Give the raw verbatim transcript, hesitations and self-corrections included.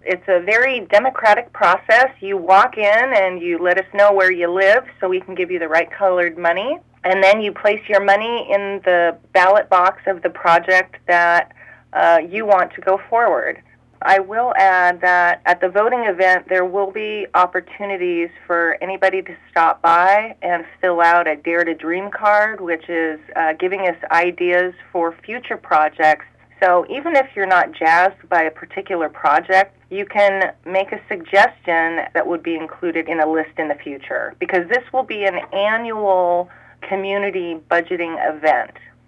It's a very democratic process. You walk in and you let us know where you live so we can give you the right colored money. And then you place your money in the ballot box of the project that uh, you want to go forward. I will add that at the voting event, there will be opportunities for anybody to stop by and fill out a Dare to Dream card, which is uh, giving us ideas for future projects. So even if you're not jazzed by a particular project, you can make a suggestion that would be included in a list in the future, because this will be an annual community budgeting event.